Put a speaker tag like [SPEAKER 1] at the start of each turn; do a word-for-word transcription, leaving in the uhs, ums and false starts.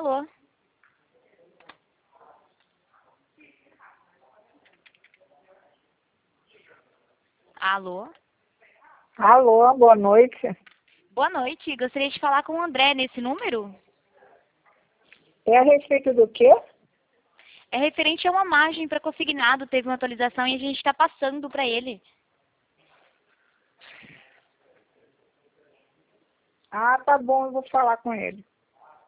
[SPEAKER 1] Alô? Alô?
[SPEAKER 2] Alô, boa noite.
[SPEAKER 1] Boa noite. Gostaria de falar com o André nesse número?
[SPEAKER 2] É a respeito do quê?
[SPEAKER 1] É referente a uma margem para consignado. Teve uma atualização e a gente está passando para ele.
[SPEAKER 2] Ah, tá bom, eu vou falar com ele.